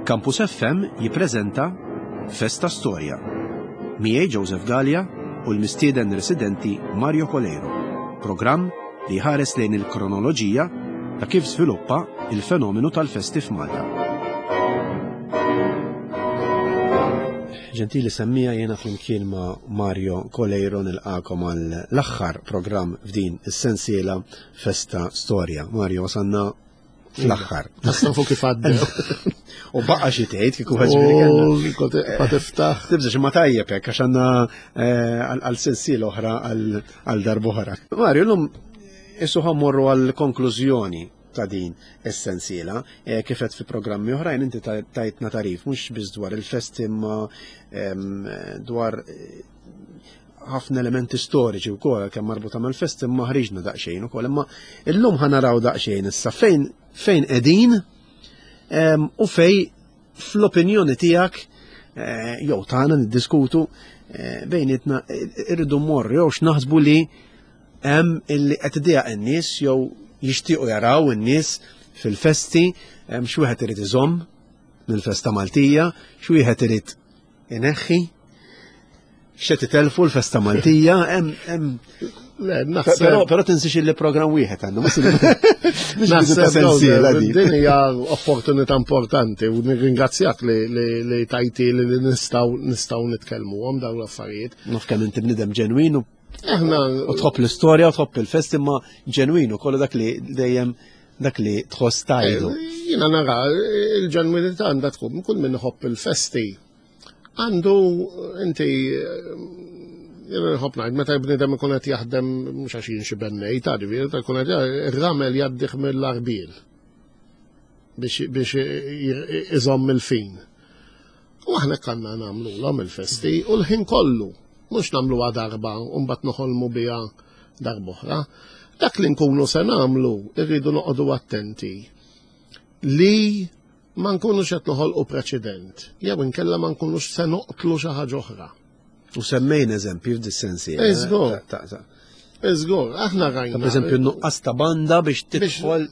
Campus FM jippreżenta Festa Storja. Miegħi Joseph Gallia u l-mistieden residenti Mario Coleiro. Programm li ħares lejn il-kronoloġija ta' kif żviluppa il-fenomenu tal-festi f'Malta. Ġentili semmija jiena flimkien ma' Mario Coleiro nilqakom għal l-aħħar programm f'din is-sensiela Festa Storja. Mario, wasanna fl-aħħar. Nafu kif għaddew. U baqqa xi tgħid kieku ħaġbiri kellna tiftaħ. Tibża ma tajjeb hekk għax għandna għal sensiela oħra għal darba oħra. Mario, llum issu ħammorru għal konklużjoni ta' din is-sensiela, kif qed fi programmi oħrajn inti tajtna tarif mhux biss dwar il-festi imma dwar ħafna elementi storiċi wkoll kemm marbuta mal-festi imma ħriġna daqsxejn ukoll, imma illum ħanaraw daqsxejn issa fejn qegħdin u fej fl-opinjoni tiegħek jew tagħna niddiskutu bejnietna irridu mmorru jew x'naħsbu li hemm illi qed idejaq in-nies jew jixtiequ jaraw in-nies fil-festi, x'wieħed irid iżomm mill-festa Maltija, x'wieħed irid ineħħi, x'qed itelfu l-festa Maltija, hemm però tinsix li programm wieħed għandna din hija opportunità importanti u nirringrazzjak li tajti li nistgħu nitkellmuhom dawn l-affarijiet. Naf kemm inti bniedem ġenwin u tħobb l-istorja u tħobb il-festi imma ġenwin ukoll dak li dejjem dak li tħoss tajdu. Jiena nara il-ġenwinità għandha tkun kull min iħobb il-festi għandu inti nħobb ngħid meta bniedem ikun qed jaħdem mhux għax jinxi bennej tagħrif, ikun qed ir-ramel jaddih mill-arbil biex iżomm il-fin. U aħna kanna nagħmluhom il-festi u l-ħin kollu. Mux namluha darba, mbagħad noħolmu biha darba oħra. Dak li nkunu se nagħmlu, irridu noqogħdu attenti li ma nkunux qed noħolqu preċedent, jew inkella ma nkunux se noqtlu xi ħaġa oħra. U semmejn eżempji f'dis-sensi. Eżgur, aħna rajna. Pereżempju nuqqas ta' banda biex tidħol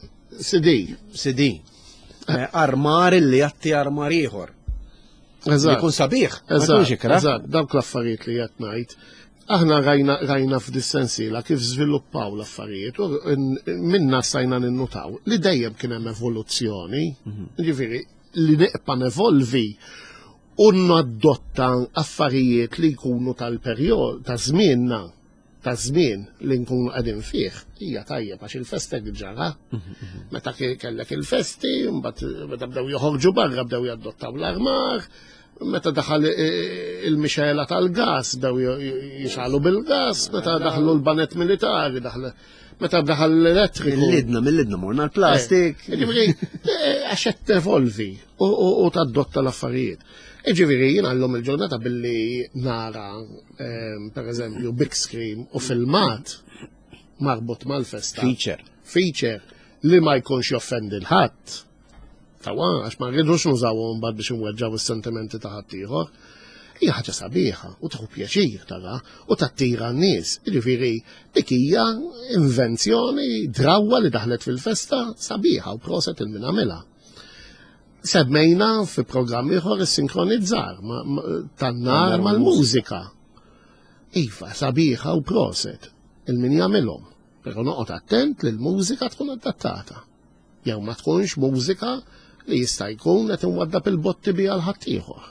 CD. Armar illi jatti armar ieħor. Jkun sabiħ, eżatt, dawk l-affarijiet li qed ngħid. Aħna rajna f'dis-sensiela kif żviluppaw l-affarijiet u minna stajna ninnutaw li dejjem kien hemm evoluzzjoni, ġifieri li neqpa' nevolvi u nadotta affarijiet li jkunu tal-perjod ta' żmienna ta' żmien li nkunu qegħdin fih hija tajjeb għax il-festi ġara. Meta kellek il-festi, mbagħad meta bdew joħorġu barra bdew jaddottaw l-armar, meta daħal il-mixela tal-gas bdew jixgħalu bil-gas, meta daħlu l-banet militari, meta daħal l-elettriku. Mill-lidna morna l-plastik. Għax qed tevolvi u tadotta l-affarijiet. Ġifieri jien għallhom il-ġurnata billi nara pereżempju big screen u filmat marbut mal-festa. Feature li ma jkunx joffendi l-ħadd. Tawa, għax ma rridux nużawhom mbagħad biex inweġġaw is-sentimenti ta' ħadd ieħor. Hija ħaġa sabiħa u tieħu pjaċir tara u tattira n-nies. Jiġifieri dik hija invenzjoni drawwa li daħlet fil-festa sabiħa u proset il-min għamilha. Semmejna fi programmi ieħor is-sinkronizzar tan-nar mal-mużika. Iva, sabiħa u proset il-min jagħmilhom. Però noqgħod attent li l-mużika tkun adattata. Jew ma tkunx mużika li jista' jkun qed inwaddab il-botti biha l-ħadd ieħor.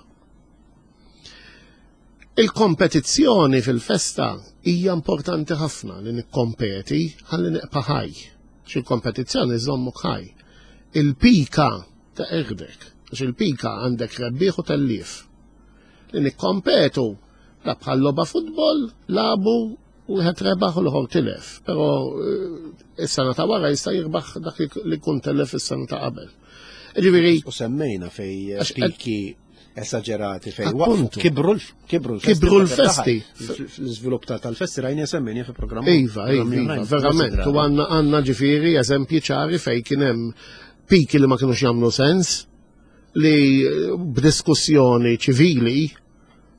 Il-kompetizzjoni fil-festa hija importanti ħafna li nikkompeti ħalli neqpa' ħaj. X'il-kompetizzjoni żommok ħaj. Il-pika ta' irdek, għax il-pika għandek rebbieħ u tellif. Li nikkompetu la bħal logħba futbol, labu u wieħed rebaħ u l-ħor tilef. Però is-sena ta' wara jista' jirbaħ dak li kun telef is-sena ta' qabel. Ġifieri u semmejna fej piki esagerati fej kibru l-festi. L-iżvilupp tal-festi rajni semmejni fi programm. Iva, verament. U għandna ġifieri eżempji ċari fej kien hemm piki li ma kienux jagħmlu sens li b'diskussjoni ċivili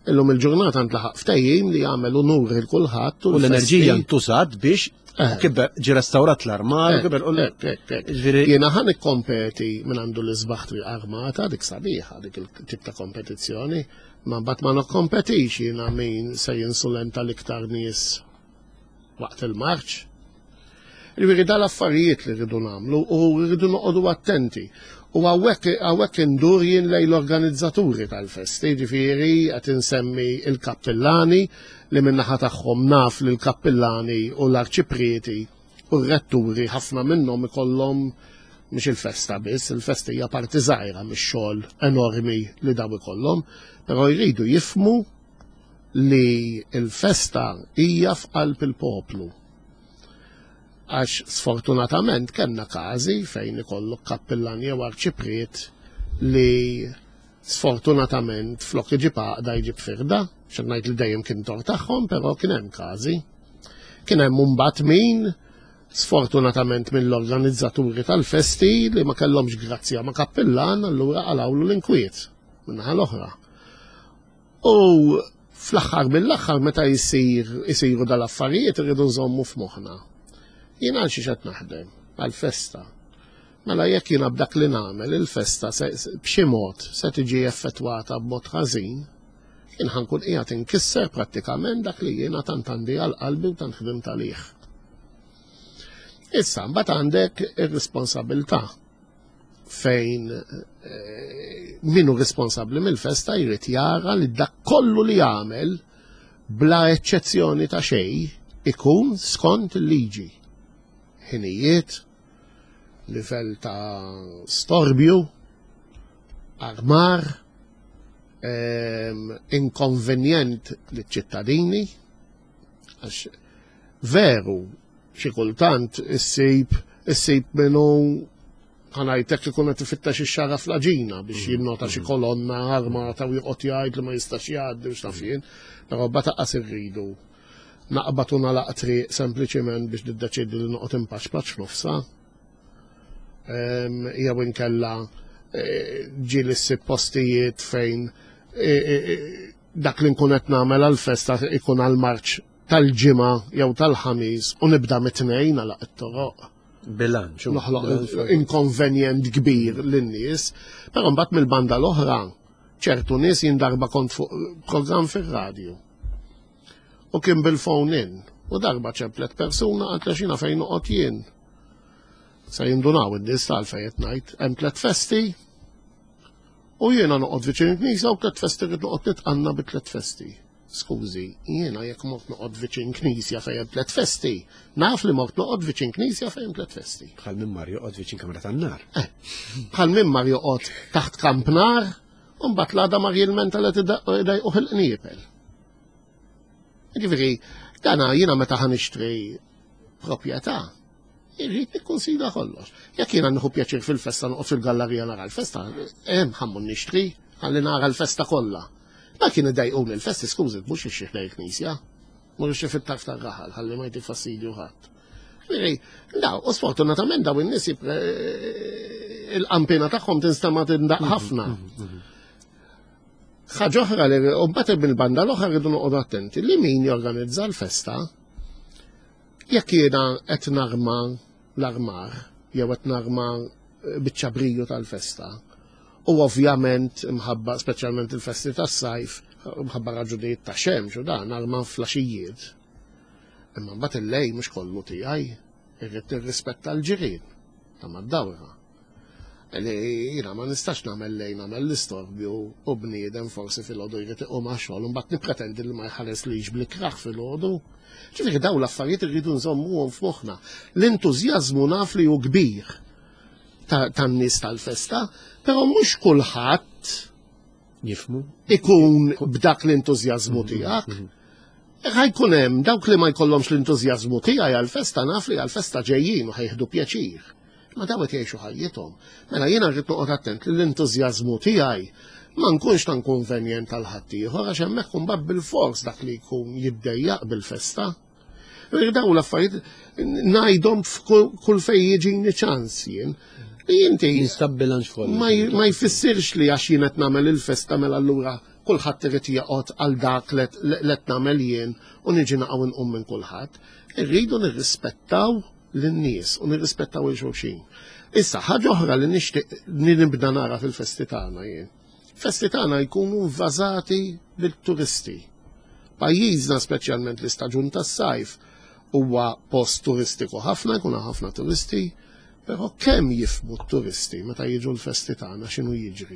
illum il-ġurnata ntlaħaq ftehim li jagħmel unur il kulħadd U l-enerġija ntużat biex kibber ġi restawrat l-armar, kibber Jiena ħan ikkompeti minn għandu l-isbaħ armata, dik sabiħa, dik il-tip ta' kompetizzjoni, ma mbagħad ma nokkompetix jiena min se jinsulenta l-iktar nies waqt il-marċ. Ġifieri dal-affarijiet li rridu nagħmlu u rridu noqogħdu attenti. U għawek indur jien lej l-organizzaturi tal-festi, ġifieri qed insemmi il-kappellani li minnaħa tagħhom naf li l-kappellani u l-arċiprieti u r-retturi ħafna minnhom ikollhom mhux il-festa biss, il-festa hija parti żgħira mix-xogħol enormi li daw ikollhom, però jridu jifmu li l-festa hija f'qalb il-poplu. Għax sfortunatament kellna każi fejn ikollok kappellani jew arċipriet li sfortunatament flok iġib għaqda jġib firda, xed ngħid li dejjem kien tor tagħhom, però kien hemm każi. Kien hemm mbagħad min sfortunatament mill-organizzaturi tal-festi li ma kellhomx grazzja ma' kappellan, allura qalawlu l-inkwiet min-naħa l-oħra. U fl-aħħar mill-aħħar meta jsiru dal-affarijiet irridu nżommu f'moħħna. Jien għal xi qed naħdem għall-festa. Mela jekk jiena b'dak li nagħmel il-festa b'xi mod se tiġi effettwata b'mod ħażin, jien ħankun qiegħed inkisser prattikament dak li jiena tant għandi għall-qalbi u tant ħdimt għalih. Issa mbagħad għandek ir-responsabilità fejn minu responsabbli mill-festa jrid jara li dak kollu li jagħmel bla eċċezzjoni ta' xejn ikun skont il-liġi. Ħinijiet, livell ta' storbju, armar, inkonvenjent li ċittadini, għax veru xi kultant issib minnu ħanajtek ikun qed ifittex ix-xara fl-aġina biex jinnota xi kolonna armata u joqgħod jgħid li ma jistax jgħaddi u x'tafien, però bataqqas irridu naqbad u nagħlaq triq sempliċement biex tiddeċiedi li noqgħod impaċpaċ f'nofsa. Jew inkella ġieli ssib postijiet fejn dak li nkun qed nagħmel għall-festa ikun għall-marċ tal-ġimgħa jew tal-ħamis u nibda mit-tnejn nagħlaq it-toroq. Bilanċ. Noħloq inkonvenjent kbir lin-nies, però mbagħad mill-banda l-oħra ċertu nies jindarba kont fuq programm fir-radju. U kien bil-phone in, u darba ċemplet persuna għatla xina fejn noqgħod jien. Se jindunaw id-nies tal-fejn qed ngħid, hemm tliet festi, u jiena noqgħod viċin knisja u tliet festi rid noqgħod nitqanna bi tliet festi. Skużi, jiena jekk mort noqgħod viċin knisja fejn hemm tliet festi, naf li mort noqgħod viċin knisja fejn hemm tliet festi. Bħal minn mar joqgħod viċin kamra tan-nar. Bħal minn mar joqgħod taħt kamp nar, u mbagħad l-għada mar jilmenta li tidaqgħu il-qniepel. Ġifieri, dana jiena meta ħanixtri proprjetà, irrid nikkunsidra kollox. Jekk jiena nieħu pjaċir fil-festa noqgħod fil-gallerija nara l-festa, hemm ħammur nixtri ħalli nara l-festa kollha. Ma kien iddejquni l-festi skużi mhux ixxieħ lejn knisja, mhux ixxieħ fit-tarf tar-raħal ħalli ma jti fastidju ħadd. Ġifieri, daw, u sfortunatament daw in-nies il-qampina tagħhom tinstema' tindaq ħafna. Ħaġa oħra li mbagħad bil-banda l-oħra rridu noqogħdu attenti li min jorganizza l-festa jekk jiena qed narma l-armar jew qed narma biċ-ċabriju tal-festa u ovvjament imħabba speċjalment il-festi tas-sajf imħabba raġunijiet ta' xemx u dan narma flaxijiet. Imma mbagħad il-lej mhux kollu tiegħi irrid nirrispetta l-ġirien ta' mad-dawra. Jiena ma nistax nagħmel lejn nagħmel l-istorbju u bniedem forsi fil-għodu jrid iqum għax-xogħol u mbagħad nippretendi li ma jħareslix bl-ikraħ fil-għodu. Ġifieri dawn l-affarijiet irridu nżommuhom f'moħħna. L-entużjażmu naf li hu kbir tan-nies tal-festa, però mhux kulħadd jifmu ikun b'dak l-entużjażmu tiegħek. Ħajkun hemm dawk li ma jkollhomx l-entużjażmu tiegħi għall-festa naf li għall-festa ġejjin u ħejħdu pjaċir. Ma dawet jgħixu ħajjithom. Mela jiena rrid noqgħod attent li l-entużjażmu tiegħi ma nkunx ta' konvenjent tal ħaddieħor għax hemmhekk imbagħad bil-fors dak li jkun jiddejjaq bil-festa. Dawn l-affarijiet ngħidhom f'kull fejn jiġini ċans jien li inti jinstab bilanċ ma jfissirx li għax jien qed nagħmel il-festa mela allura kulħadd irid jaqgħod għal dak li qed nagħmel jien u niġi naqgħu nqum minn kulħadd. Irridu nirrispettaw lin-nies u nirrispettaw il-xulxin. Issa ħaġa oħra li nixtieq nibda nara fil-festi tagħna jien. Festi tagħna jkunu vvażati bil-turisti. Pajjiżna speċjalment l-istaġun tas-sajf huwa post turistiku ħafna, jkun ħafna turisti, però kemm jifhmu t-turisti meta jiġu l-festi tagħna x'inhu jiġri.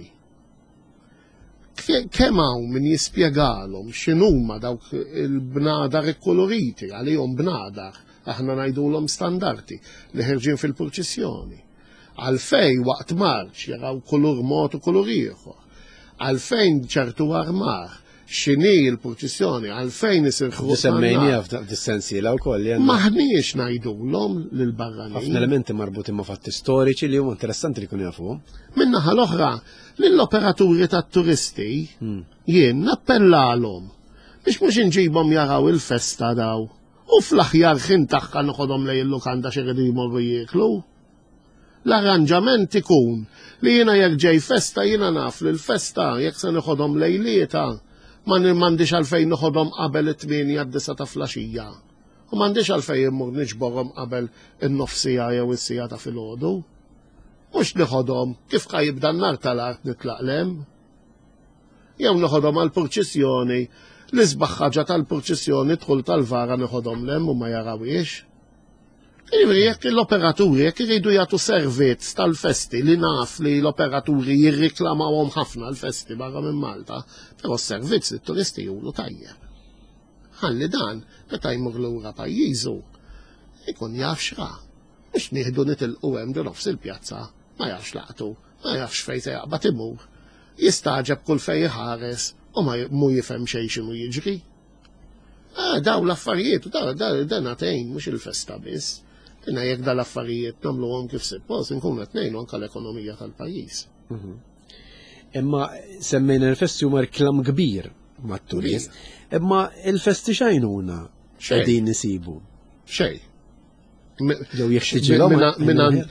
Kemm hawn min jispjegalhom x'inhuma dawk il-bnadar ikkoloriti għalihom bnadar aħna ngħidulhom standardi li ħerġin fil-proċessjoni. Għalfejn waqt marċ jaraw kulur mod u kulur ieħor. Għalfejn ċertu armar x'inhi l-proċessjoni, għalfejn isir ħruq. Semmejnija f'dis-sensiela wkoll. Maħniex ngħidulhom lil barranin. Ħafna elementi marbutin ma' fatti storiċi li huma interessanti li jkunu jafuhom. Min-naħa l-oħra, lill-operaturi tat-turisti jien nappellalhom biex mhux inġibhom jaraw il-festa daw u fl-aħjar ħin tagħha noħodhom lejn il-lukanda xi jridu jmorru jieklu. L-arranġament ikun li jiena jekk ġej festa jiena naf li l-festa jekk se noħodhom lejlieta ma m'għandix għalfejn noħodhom qabel it-8 d-9 ta' flaxija. U m'għandix għalfejn immur niġborhom qabel in-nofsija jew is-sija ta' filgħodu. Mhux nieħodhom kif jibda n-nar tal-art nitlaqlem. Jew noħodhom għall-proċessjoni l-isbaħ ħaġa tal-proċessjoni dħul tal-vara nieħodhom lem u ma jarawiex. Jekk l-operaturi, jekk iridu jagħtu servizz tal-festi li naf li l-operaturi jirriklamawhom ħafna l-festi barra minn Malta, però s-servizz lit-turisti julu tajjeb. Ħalli dan, meta jmur lura pajjiżu, ikun jaf xra. Mhux nieħdu nitilqu hemm nofs il-pjazza, ma jafx laqtu, ma jafx fejn se jaqbad imur. Jistaġeb kull fejn iħares u ma mu jifhem xejn x'inhu jiġri. Daw l-affarijiet u dan għatejn mhux il-festa biss. Inna jekk dal-affarijiet nagħmluhom kif suppost inkunu qed ngħinu anke l-ekonomija tal-pajjiż. Imma semmejna l-festi huma rklam kbir mat-turist, imma il-festi x'għajnuna qegħdin nisibu. Xejn. Jew jekk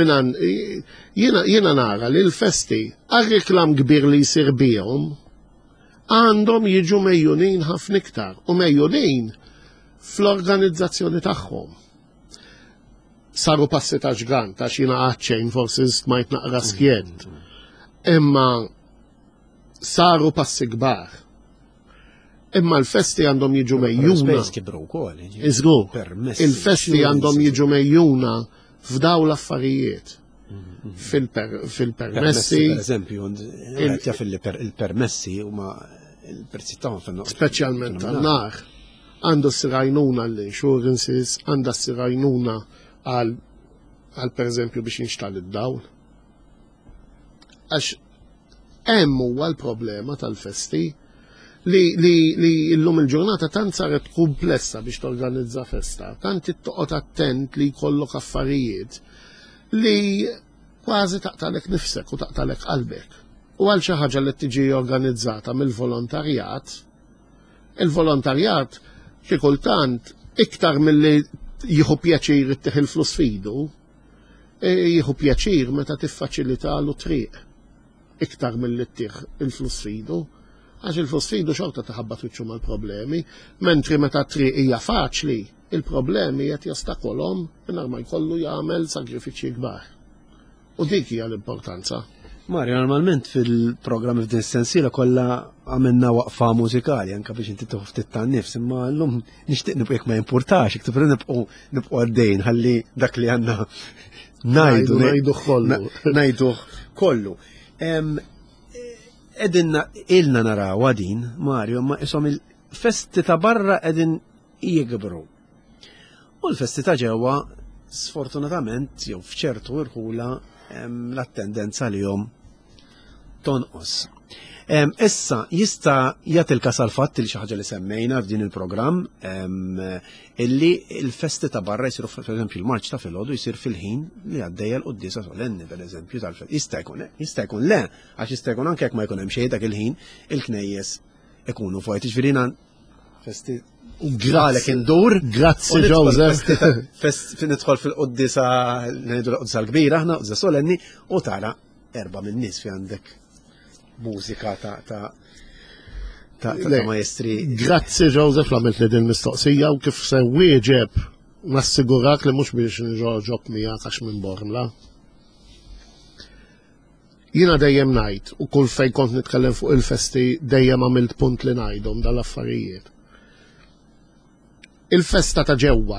jiena nara li l-festi għar-riklam kbir li jsir bihom għandhom jiġu mejjunin ħafna iktar u mejjunin fl-organizzazzjoni tagħhom. Saru passi ta' ġgant, ta' xina għadċejn, forsi smajt naqra skjed. Imma saru passi kbar. Imma l-festi għandhom jiġu mejjuna. Il-festi għandhom jiġu mejjuna f'daw l-affarijiet. Fil-permessi. Per eżempju, il-permessi huma il-prezzi tagħhom speċjalment tan-nar. Għandu s-sirajnuna l-insurances, għandha s-sirajnuna għal per eżempju biex jinxtal id-dawl. Għax hemm huwa l-problema tal-festi li llum il-ġurnata tant saret komplessa biex torganizza festa, tant toqgħod attent li jkollok affarijiet li kważi taqtalek nifsek u taqtalek qalbek. U għal xi ħaġa li tiġi organizzata mill-volontarjat, il-volontarjat xi kultant iktar milli jieħu pjaċir ittieħ il-flus fidu, jieħu pjaċir meta tiffaċilitalu triq iktar milli ttieħ il-flus fidu, għax il-flus fidu xorta taħabbat wiċċu mal-problemi, mentri meta triq hija faċli, il-problemi qed jastakolhom mingħajr ma jkollu jagħmel sagrifiċċji kbar. U dik hija l-importanza. Mario, normalment fil-programmi f'din sensiela kollha għamilna waqfa mużikali anke biex inti tuħu ftit tan-nifs, imma llum nixtieq nibqgħu jekk ma jimpurtax, jekk tibqgħu nibqgħu għaddejn ħalli dak li għandna ngħiduh kollu. Qegħdin ilna naraw din, Mario, ma ishom il-festi ta' barra qegħdin jikbru. U l-festi ta' ġewwa sfortunatament jew f'ċertu irħula l-attendenza li jom tonqos. Issa jista' jagħti l-każ għal fatt li xi ħaġa li semmejna f'din il-programm illi l-festi ta' barra jsiru pereżempju l-marċ ta' filgħodu jsir fil-ħin li għaddejja l-qudiesa solenni pereżempju tal-fest. Jista' jkun le, għax jista' jkun anke jekk ma jkun hemm xejn dak il-ħin il-knejjes ikunu fuq jiġifieri festi u għalek indur. Grazzi Joseph. Nidħol fil-qoddisa l-qoddisa l-kbira, ħna qoddisa solenni, u tara 4 min-nies fi għandek mużika ta' ta' maestri. Grazzi Joseph l-għamilt li din mistoqsija u kif se wieġeb nassigurak li mhux biex nġoġob miegħek għax minn Bormla. Jiena dejjem ngħid u kull fejn kont nitkellem fuq il-festi dejjem għamilt punt li ngħidhom dal-affarijiet. Il-festa ta' ġewwa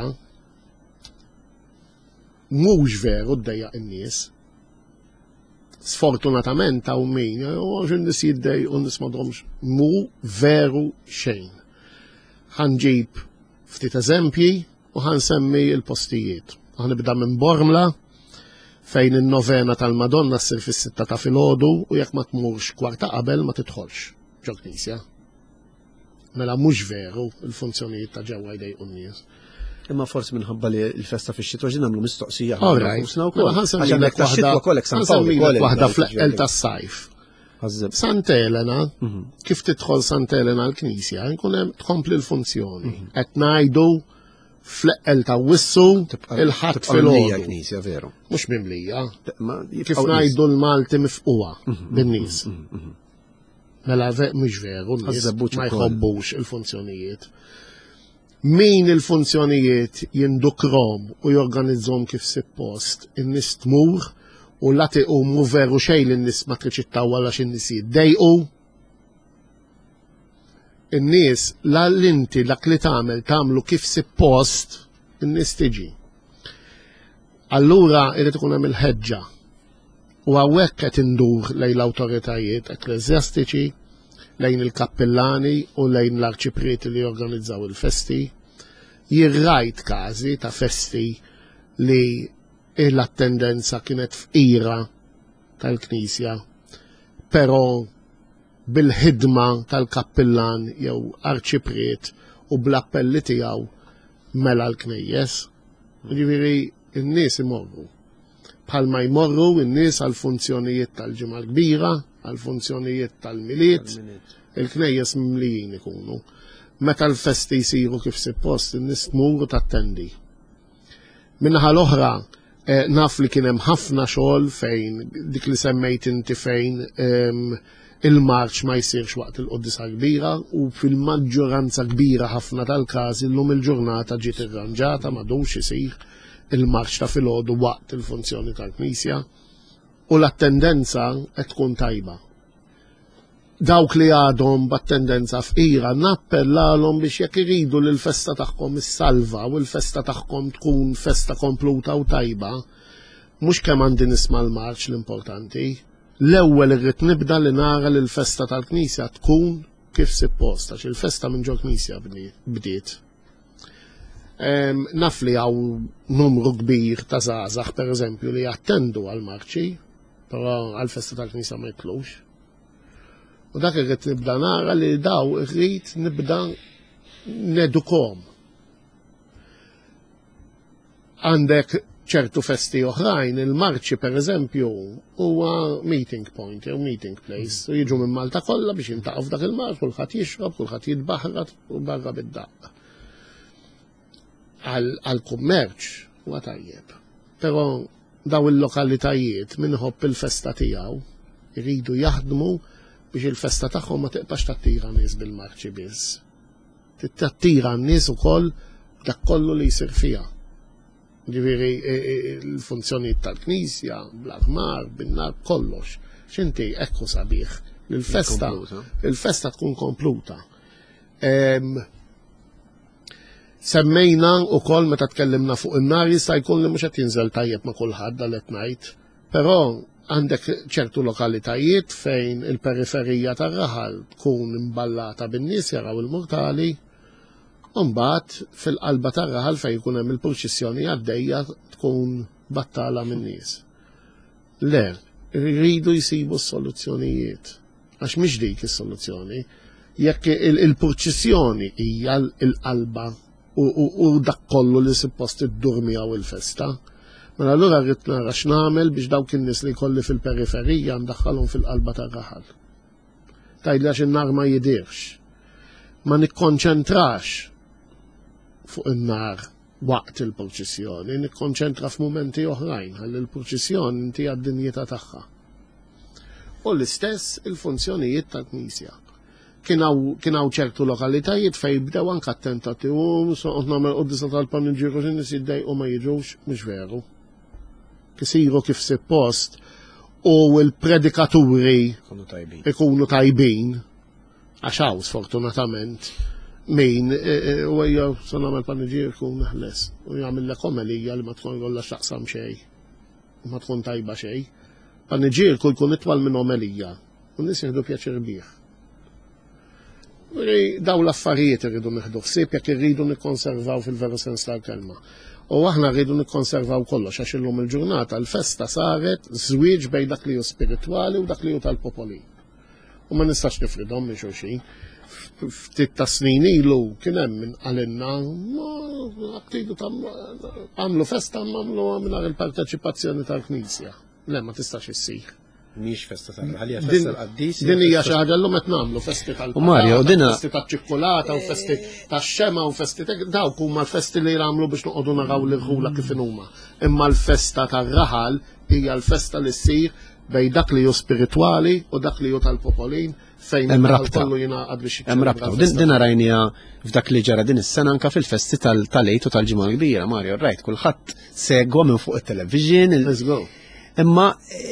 mhux veru ddejjaq in-nies. Sfortunatament hawn min għax nies jiddejqu u nies m'għadhomx mu veru xejn. Ħanġib ftit eżempji u ħansemmi l-postijiet. Ħanibda minn Bormla fejn in-novena tal-Madonna ssir fis-sitta ta' filgħodu u jekk ma tmurx kwarta qabel ma tidħolx ġo knisja. Mela mhux veru l-funzjonijiet ta' ġewwa jdejqu n-nies. Imma forsi minħabba li l-festa fix-xitwa ġin nagħmlu mistoqsija. Ħansemmilek waħda fl-eqel tas-sajf. Sant Elena, kif tidħol Sant Elena l-Knisja, jkun hemm tkompli l-funzjoni. Qed ngħidu fl-eqel ta' wissu il-ħadd fil-għodu. Mux mimlija. Kif ngħidu l-Malti mifquwa bin-nies. Mela mhux veru, ma jħobbux il-funzjonijiet. Min il-funzjonijiet jindukrom u jorganizzhom kif suppost, in-nies tmur u latiqu mu veru xejn in-nies ma triċittaw wara x'in-nies jiddejqu. In-nies l-inti dak li tagħmlu kif suppost in-nies tiġi. Allura irid ikun hemm il-ħeġġa u hawnhekk qed indur lejn l-awtoritajiet ekklesjastiċi, lejn il-kappellani u lejn l-arċiprieti li jorganizzaw il-festi. Jirrajt każi ta' festi li l-attendenza kienet f'ira tal-Knisja, però bil-ħidma tal-kappillan jew arċipriet u bl-appelli tiegħu mela l-knejjes. Ġifieri n-nies imorru. Bħalma jmorru n-nies għal funzjonijiet tal-ġimgħa l-kbira, għal funzjonijiet tal-miliet, il-knejjes mimlijin ikunu. Meta l-festi jsiru kif suppost, in-nies tmur u tattendi. Min-naħa l-oħra naf li kien hemm ħafna xogħol fejn dik li semmejt inti fejn il-marċ ma jsirx waqt il-qoddisa kbira u fil-maġġoranza kbira ħafna tal-każi llum il-ġurnata ġiet irranġata m'għadux isir il-marċ ta' filgħodu waqt il-funzjoni tal-Knisja u l-attendenza qed tkun tajba. Dawk li għadhom b'attendenza f'ira nappellalhom biex jekk iridu li l-festa tagħhom issalva u l-festa tagħhom tkun festa kompluta u tajba, mhux kemm għandi nisma' l-marċ l-importanti. L-ewwel irrid nibda li nara li l-festa tal-Knisja tkun kif suppost, għax il-festa minn ġo Knisja bdiet. Naf li hawn numru kbir ta' żgħażagħ pereżempju li jattendu għall-marċi, però għall-festa tal-Knisja ma jitlux. U dak irrid nibda nara li daw irrid nibda nedukom. Għandek ċertu festi oħrajn, il-marċi per eżempju huwa meeting point, jew meeting place. U jiġu minn Malta kollha biex jintaqgħu f'dak il-marċ, kulħadd jixrob, kulħadd jitbaħrat u barra bid-daqq. Għall-kummerċ huwa tajjeb. Però daw il-lokalitajiet minħobb il-festa tiegħu jridu jaħdmu biex il-festa tagħhom ma tiqpax tattira nies bil-marċi biss. Tattira n-nies ukoll dak kollu li jsir fiha. Ġifieri l-funzjonijiet tal-Knisja, bl-aħmar, bin-nar, kollox. X'inti ekku sabiħ li l-festa tkun kompluta. Semmejna wkoll meta tkellimna fuq in-nar jista' jkun li mhux qed jinżel tajjeb ma' kulħadd għal qed ngħid, però għandek ċertu lokalitajiet fejn il-periferija tar-raħal tkun imballata bin-nies jaraw il-murtali. Mbagħad fil-qalba tar-raħal fejn jkun hemm il-purċissjoni għaddejja tkun battala min-nies. Le, rridu jsibu s-soluzzjonijiet. Għax mhix dik is-soluzzjoni. Jekk il-purċissjoni hija l-qalba u dak kollu li suppost iddur miegħu il-festa, mela allura rrid nara x'nagħmel biex dawk in-nies li jkolli fil-periferija ndaħħalhom fil-qalba tar-raħal. Tgħidli għax in-nar ma jidirx. Ma nikkonċentrax fuq in-nar waqt il-purċissjoni, nikkonċentra f'mumenti oħrajn ħalli l-purċissjoni inti għad-dinjità tagħha. U l-istess il-funzjonijiet tal-Knisja. kienaw ċertu lokalitajiet fej bdew anka attentati u soqgħod nagħmel qoddisa tal-paniġġieru xi nies jiddejqu ma jiġux mhux veru. Kisiru kif suppost u l-predikaturi ikunu tajbin għax hawn sfortunatament min u hija se nagħmel paniġġier kun neħles u jagħmellek omelija li ma tkun kollha x'taqsam xejn u ma tkun tajba xejn. Paniġġier kull jkun itwal minn omelija u nies jieħdu pjaċir bih. Daw l-affarijiet irridu nieħdu ħsieb jekk irridu nikkonservaw fil-veru sens tal-kelma. U aħna rridu nikkonservaw kollox għax illum il-ġurnata l-festa saret żwieġ bejn dak li hu spiritwali u dak li hu tal-popoli. U ma nistax nifridhom minn xulxin. Ftit ta' snin ilu kien hemm min qalinna aktidu għamlu festa għamlu mingħajr il-parteċipazzjoni tal-Knisja. Le ma tistax issir. Mhix festa tal-ħalija festa l-qaddis. Din hija xi ħaġa llum qed nagħmlu festi tal-Mario, festi taċ-ċikkolata u festi tax-xema u festi dawk huma l-festi li jagħmlu biex noqogħdu naraw l-irħula kif huma. Imma l-festa tar-raħal hija l-festa li ssir bejn dak li hu spiritwali u dak li hu tal-popolin fejn kollu jingħaqad biex hemm rabta. Din rajnija f'dak li ġara din is-sena anke fil-festi tal-Eid u tal-Ġimgħa l-Kbira, Mario, rajt kulħadd segwa minn fuq it-television. Imma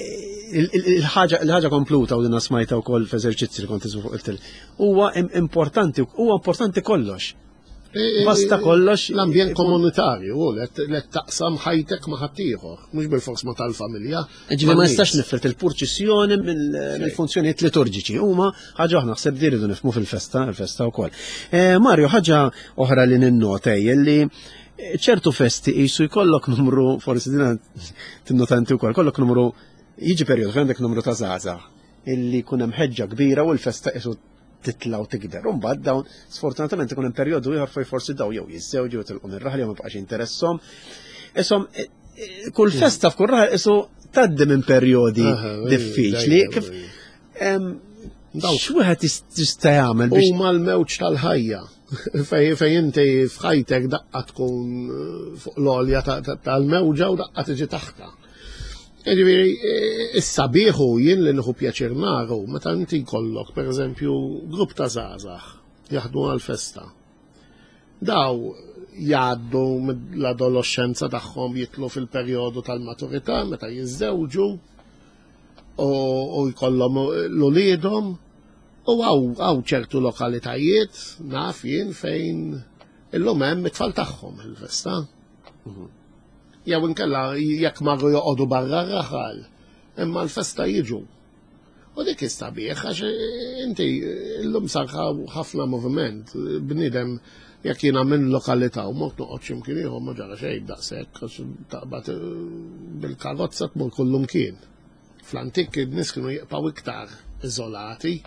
il-ħaġa kompluta u dinna smajta wkoll f'eżerċizzi li kont fuq il-tel. Huwa importanti kollox. Basta kollox l-ambjent komunitarju u li taqsam ħajtek ma' ħaddieħor, mhux bil-fors ma' tal-familja. Ġifieri ma nistax nifret il-purċissjoni mill-funzjonijiet liturġiċi. Huma ħaġa oħra naħseb diridu nifhmu fil-festa wkoll. Mario, ħaġa oħra li ninnotej li ċertu festi qisu jkollok numru, forsi din tinnotanti wkoll, kollok numru jiġi perjodu fejn għandek numru ta' żgħażagħ illi jkun hemm ħeġġa kbira u l-festa qisu titla' u tikber. U mbagħad dawn sfortunatament ikun hemm perjodu ieħor fejn forsi daw jew jiżżewġu jew tilqu mir-raħel jew ma bqax interessom. Ishom kull festa f'kull raħel qisu tgħaddi minn perjodi diffiċli. Kif x'wieħed jista' jagħmel biex huma l-mewġ tal-ħajja. Fejn inti f'ħajtek daqqa tkun fuq l-għolja tal-mewġa u daqqa tiġi taħta. Ġifieri, is-sabiħu jien li nieħu pjaċir naru meta inti jkollok pereżempju grupp ta' żgħażagħ jaħdmu għall-festa. Daw jgħaddu mill-adolescenza tagħhom jitlu fil-perjodu tal-maturità meta jiżżewġu u jkollhom l-uliedhom u għaw ċertu lokalitajiet naf jien fejn illum hemm it-tfal tagħhom il-festa. Jew inkella jekk marru joqogħdu barra r-raħal, imma l-festa jiġu. U dik istabiħ għax inti llum sar ħafna moviment, bniedem jekk jiena minn lokalità u mort noqgħod x'imkien ieħor ma ġara xejn daqshekk għax taqbad bil-karozza tmur kullum kien. Fl-antik in-nies kienu jibqgħu iktar iżolati.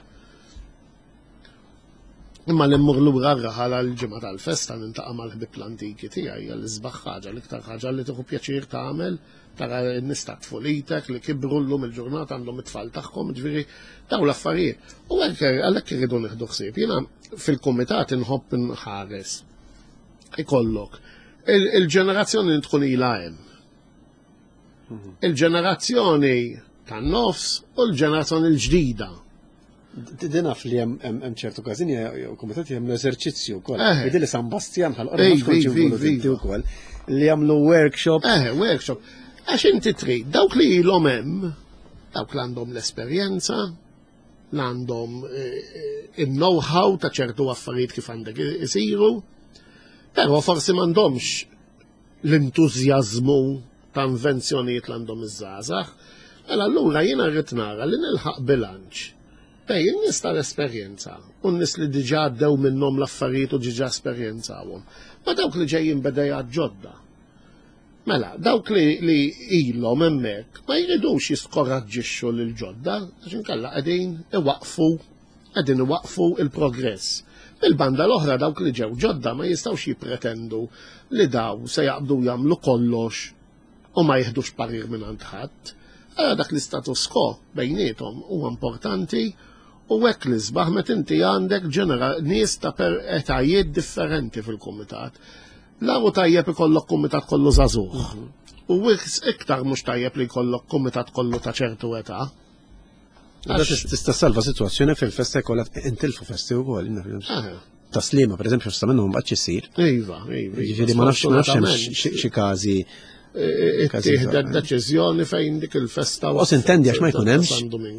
Imma li mmur lura r-raħal għal-ġimgħa tal-festa nintaqa' mal-ħbieb l-antiki tiegħi l-isbaħ ħaġa l-iktar ħaġa li tieħu pjaċir tagħmel tara n-nies ta' tfulitek li kibru llum il-ġurnata għandhom it-tfal tagħhom, ġifieri dawn l-affarijiet. U għalhekk irridu nieħdu ħsieb. Jiena fil-kumitat inħobb inħares ikollok il-ġenerazzjoni li tkun ilha hemm. Il-ġenerazzjoni tan-nofs u l-ġenerazzjoni l-ġdida. Dinaf li hemm ċertu każini komitati jagħmlu eżerċizzju wkoll. Bidi li San Bastian ħalqorna wkoll li jagħmlu workshop. Workshop. Għax inti trid dawk li ilhom hemm, dawk li għandhom l-esperjenza, li għandhom il-know-how ta' ċertu affarijiet kif għandek isiru, però forsi m'għandhomx l-entużjażmu ta' invenzjonijiet li għandhom iż-żgħażagħ. Mela allura jiena rrid nara li nilħaq bilanċ bejn in-nies tal-esperjenza u n-nies li diġà għaddew minnhom l-affarijiet u diġà esperjenzawhom. Ma dawk li ġejjin bedejjat ġodda. Mela, dawk li ilhom hemmhekk ma jridux jiskoraġġixxu lil ġodda għax inkella qegħdin iwaqfu il-progress. Bil-banda l-oħra dawk li ġew ġodda ma jistgħux jippretendu li daw se jaqbdu jagħmlu kollox u ma jieħdux parir minn ħadd. Dak l-status quo bejniethom huwa importanti u hekk li sbaħ meta inti għandek nies ta' etajiet differenti fil-kumitat. Laru tajjeb ikollok kumitat kollu żagħżugħ. U iktar mhux tajjeb li jkollok kumitat kollu ta' ċertu età. Tista' salva situazzjoni fil-festa jkollha intilfu festi wkoll. Taslima, per eżempju, sta minnhom mbagħad issir. Iva. Jiġifieri ma nafx hemm xi każi. Tieħda deċiżjoni fejn dik il-festa. U tintendi għax ma jkun hemmx.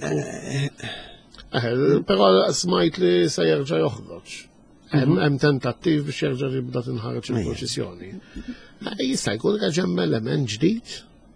Però smajt li se jerġa' joħroġ. Hemm tentattiv biex jerġa' jibda tinħareġ il-proċessjoni. Jista' jkun hemm element ġdid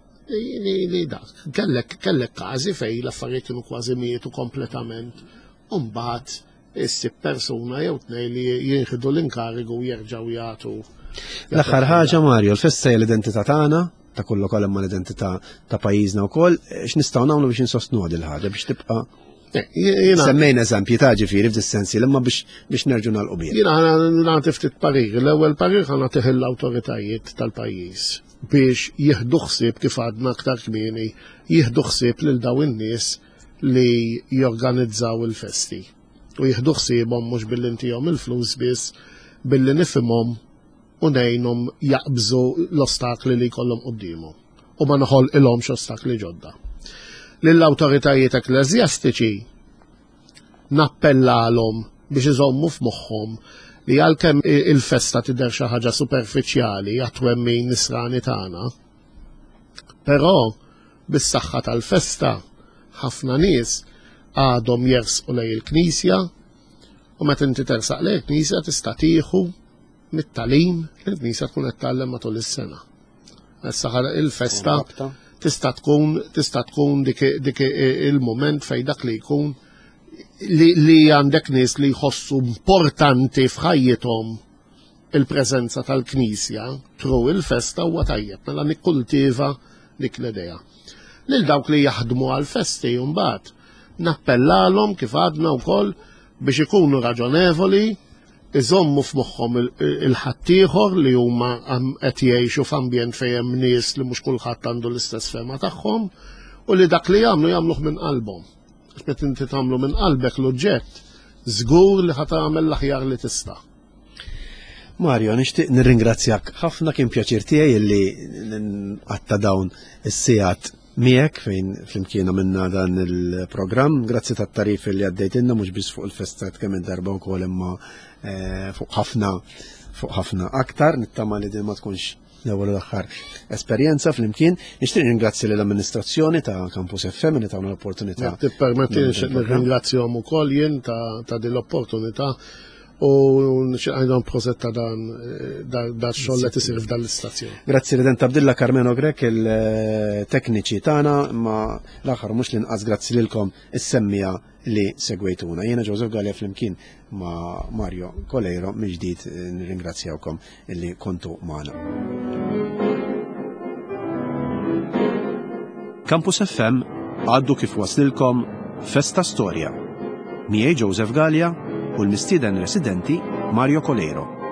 li dak. Kellek każi fejn l-affarijiet kienu kważi mietu kompletament. U mbagħad issib persuna jew tnej li jinħidu l-inkarigu u jerġgħu jagħtu. L-aħħar ħaġa Mario, l-festa hija l-identità tagħna, ta' kullu kollha ma l-identità ta' pajjiżna wkoll, x'nistgħu nagħmlu biex insostnu din il-ħaġa biex tibqa' semmejn eżempji ta' ġifieri f'dis-sensi imma biex nerġu nagħlqu bih. Jiena nagħti ftit parir, l-ewwel parir ħa nagħtih l-awtoritajiet tal-pajjiż biex jieħdu ħsieb kif għadna aktar kmieni, jieħdu ħsieb lil daw in-nies li jorganizzaw il-festi. U jieħdu ħsiebhom mhux billi ntihom il-flus biss, billi nifhimhom u ngħinhom jaqbżu l-ostakli li jkollhom qudiemhom u ma noħolqilhomx ostakli ġodda. Lill-awtoritajiet ekklesjastiċi nappellalhom biex iżommu f'moħħhom li għalkemm il-festa tidher xi ħaġa superfiċjali għat-twemmin nisrani tagħna, però bis-saħħa tal-festa ħafna nies għadhom jersqu lejn il-Knisja u meta inti tersaq lejn il-Knisja tista' tieħu mit-tagħlim li l-Knisja tkun qed tagħllem matul is-sena. Issa il-festa tista' tkun dik il-mument fejn dak li jkun li għandek nies li jħossu importanti f'ħajjithom il-preżenza tal-Knisja tru il-festa huwa tajjeb mela nikkultiva dik l-idea. Lil dawk li jaħdmu għall-festi mbagħad nappellalhom kif għadna wkoll biex ikunu raġonevoli, iżommu f'moħħhom il-ħaddieħor li huma qed jgħixu f'ambjent fejn hemm nies li mhux kulħadd għandu l-istess fehma tagħhom u li dak li jagħmluh minn qalbhom. Għax meta inti tagħmlu minn qalbek l-oġġett, żgur li ħadd tagħmel l-aħjar li tista'. Mario, nixtieq nirringrazzjak ħafna kien pjaċir tiegħi li għatta dawn is-sigħat miegħek fejn flimkien minna dan il-programm. Grazzi tat-tarif li għaddejtilna mhux biss fuq il-festa kemm id-darba wkoll imma fuq ħafna aktar. Nittama li din ma tkunx l-ewwel u l-aħħar esperjenza flimkien. Nixtieq ringrazzja lill-amministrazzjoni ta' Campus FM li tagħna l-opportunità. Tippermetti nirringrazzjahom ukoll jien ta' din l-opportunità u għandhom prożett ta' dan xogħol li tisir f'dan l-istazzjon. Grazzi Redent Abdilla Carmeno Grek il-tekniċi tagħna ma l-aħħar mhux l-inqas grazzi lilkom is-semmija li segwejtuna. Jiena Joseph Gallia flimkien ma' Mario Colero mill-ġdid nirringrazzjawkom illi kontu magħna. Campus FM għaddu kif waslilkom Festa Storja. Miegħi Joseph Gallia u l-mistieden residenti Mario Colero.